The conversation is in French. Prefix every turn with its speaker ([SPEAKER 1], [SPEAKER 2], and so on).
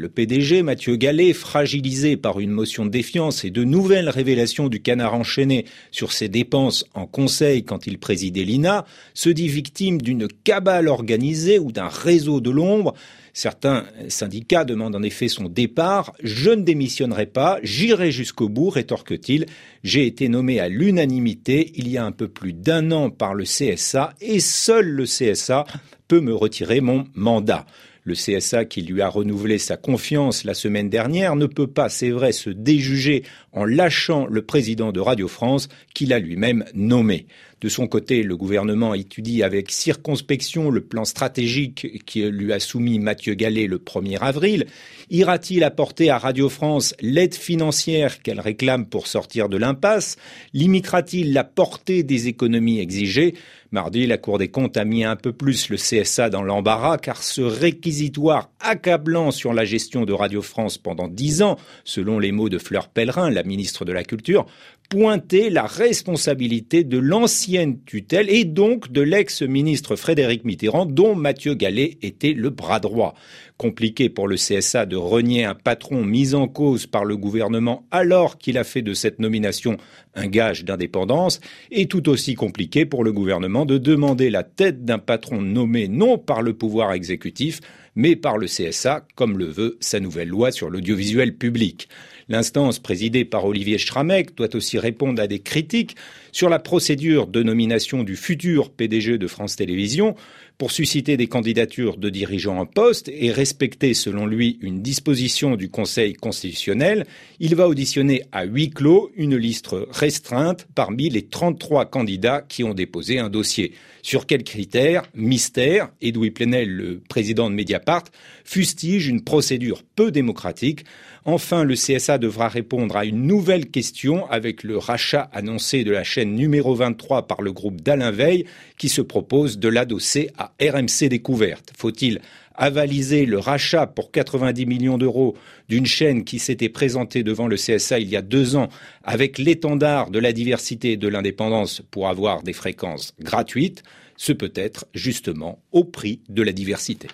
[SPEAKER 1] Le PDG, Mathieu Gallet, fragilisé par une motion de défiance et de nouvelles révélations du canard enchaîné sur ses dépenses en conseil quand il présidait l'INA, se dit victime d'une cabale organisée ou d'un réseau de l'ombre. Certains syndicats demandent en effet son départ. « Je ne démissionnerai pas, j'irai jusqu'au bout », rétorque-t-il. « J'ai été nommé à l'unanimité il y a un peu plus d'1 an par le CSA et seul le CSA peut me retirer mon mandat ». Le CSA, qui lui a renouvelé sa confiance la semaine dernière, ne peut pas, c'est vrai, se déjuger en lâchant le président de Radio France qu'il a lui-même nommé. De son côté, le gouvernement étudie avec circonspection le plan stratégique qui lui a soumis Mathieu Gallet le 1er avril. Ira-t-il apporter à Radio France l'aide financière qu'elle réclame pour sortir de l'impasse? Limitera-t-il la portée des économies exigées? Mardi, la Cour des comptes a mis un peu plus le CSA dans l'embarras car ce réquisitoire accablant sur la gestion de Radio France pendant 10 ans, selon les mots de Fleur Pellerin, la ministre de la Culture, pointait la responsabilité de l'ancienne tutelle et donc de l'ex-ministre Frédéric Mitterrand dont Mathieu Gallet était le bras droit. Compliqué pour le CSA de renier un patron mis en cause par le gouvernement alors qu'il a fait de cette nomination un gage d'indépendance et tout aussi compliqué pour le gouvernement de demander la tête d'un patron nommé non par le pouvoir exécutif mais par le CSA comme le veut sa nouvelle loi sur l'audiovisuel public. L'instance présidée par Olivier Schramek doit aussi répondre à des critiques sur la procédure de nomination du futur PDG de France Télévisions. Pour susciter des candidatures de dirigeants en poste et respecter, selon lui, une disposition du Conseil constitutionnel, il va auditionner à huis clos une liste restreinte parmi les 33 candidats qui ont déposé un dossier. Sur quels critères? Mystère. Edoui Plenel, le président de Mediapart, fustige une procédure peu démocratique. Enfin, le CSA devra répondre à une nouvelle question avec le rachat annoncé de la chaîne numéro 23 par le groupe d'Alain Veil qui se propose de l'adosser à RMC Découverte. Faut-il avaliser le rachat pour 90 millions d'euros d'une chaîne qui s'était présentée devant le CSA il y a 2 ans avec l'étendard de la diversité et de l'indépendance pour avoir des fréquences gratuites? Ce peut être justement au prix de la diversité.